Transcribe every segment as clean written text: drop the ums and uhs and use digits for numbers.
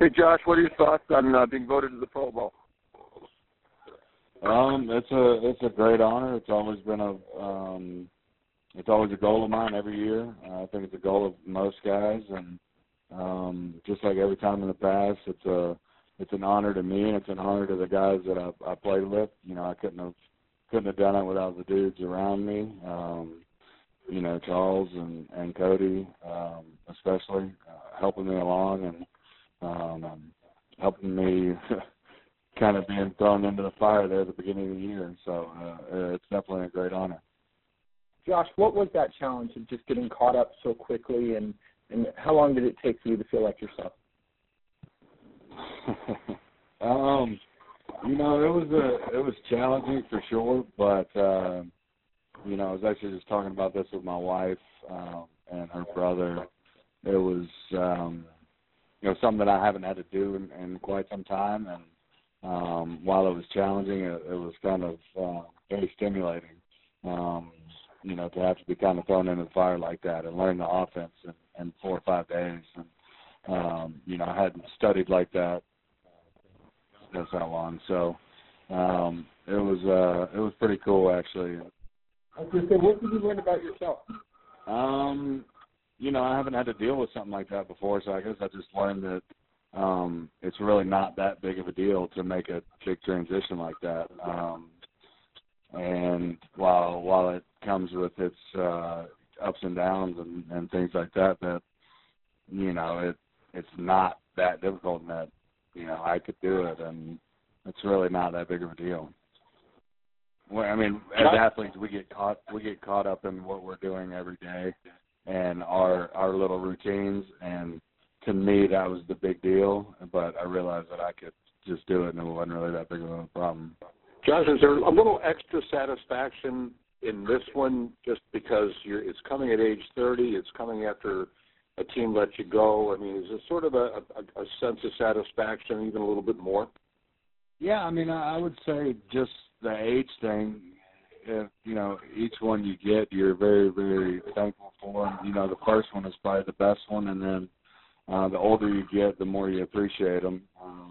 Hey, Josh, what are your thoughts on being voted to the Pro Bowl? It's a great honor. It's always been it's always a goal of mine every year. I think it's a goal of most guys, and just like every time in the past, it's an honor to me, and it's an honor to the guys that I played with. You know, I couldn't have done it without the dudes around me. You know, Charles and Cody, especially helping me along and helping me kind of being thrown into the fire there at the beginning of the year. So it's definitely a great honor. Josh, what was that challenge of just getting caught up so quickly, and how long did it take for you to feel like yourself? You know, it was challenging for sure, but you know, I was actually just talking about this with my wife and her brother. It was you know, something that I haven't had to do in quite some time, and while it was challenging, it was kind of very stimulating. You know, to have to be kind of thrown into the fire like that and learn the offense in 4 or 5 days. And, you know, I hadn't studied like that that's that long. So it was pretty cool, actually. I was going to say, what did you learn about yourself? You know, I haven't had to deal with something like that before, so I guess I just learned that it's really not that big of a deal to make a big transition like that. And while it comes with its ups and downs and things like that, you know, it's not that difficult, and that, you know, I could do it, and it's really not that big of a deal. Well, I mean, as athletes, we get caught up in what we're doing every day and our little routines, and to me that was the big deal. But I realized that I could just do it, and it wasn't really that big of a problem. Josh, is there a little extra satisfaction in this one just because it's coming at age 30, it's coming after a team let you go? I mean, is it sort of a sense of satisfaction, even a little bit more? Yeah, I mean, I would say just the age thing, if, you know, each one you get, you're very, very thankful for. And, you know, the first one is probably the best one, and then the older you get, the more you appreciate them.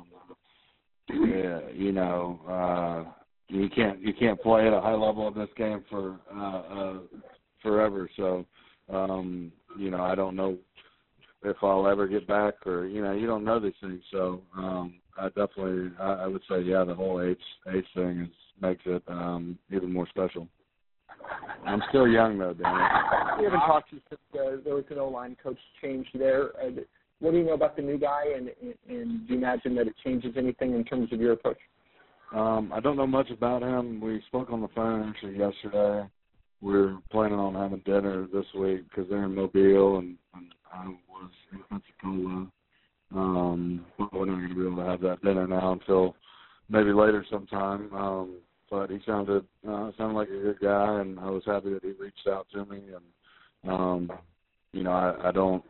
Yeah, you know, you can't play at a high level of this game for forever. So, you know, I don't know if I'll ever get back, or, you know, you don't know these things. So I would say, yeah, the whole age thing makes it even more special. I'm still young, though, Danny. We haven't talked to you since there was an O-line coach change there. What do you know about the new guy, and do you imagine that it changes anything in terms of your approach? I don't know much about him. We spoke on the phone actually yesterday. We're planning on having dinner this week because they're in Mobile, and I was in Pensacola. But we're not going to be able to have that dinner now until maybe later sometime. But he sounded like a good guy, and I was happy that he reached out to me. And you know, I don't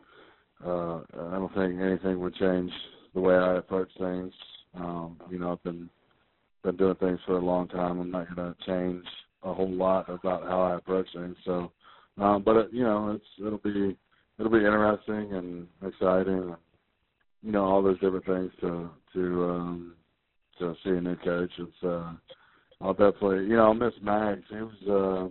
think anything would change the way I approach things. You know, I've been doing things for a long time. I'm not going to change a whole lot about how I approach things. So, but you know, it'll be interesting and exciting, and, you know, all those different things to see a new coach. It's I'll definitely, you know, I'll miss Mags. He was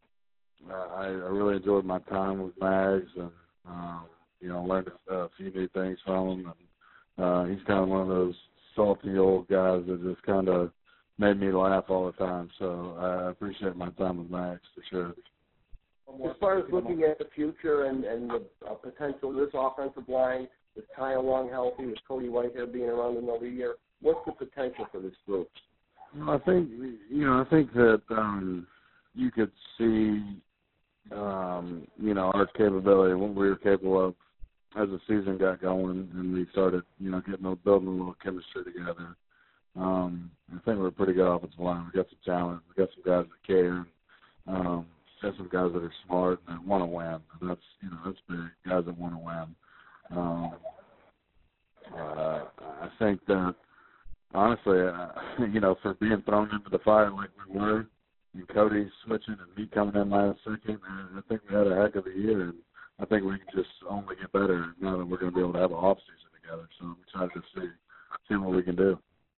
I really enjoyed my time with Mags, and you know, learned a few new things from him. And he's kind of one of those salty old guys that just kind of made me laugh all the time. So I appreciate my time with Max for sure. As far as looking at the future and the potential of this offensive line, with Kyle Long healthy, with Cody Whitehair being around another year, what's the potential for this group? I think that you could see, you know, our capability, what we were capable of as the season got going and we started, you know, building a little chemistry together. I think we're a pretty good offensive line. We got some talent. We got some guys that care. Got some guys that are smart and want to win. And that's big. Guys that want to win. I think that, honestly, you know, for being thrown into the fire like we were, and Cody switching and me coming in last second, I think we had a heck of a year. And I think we can just only get better now that we're going to be able to have an off season together. So I'm excited to see what we can do.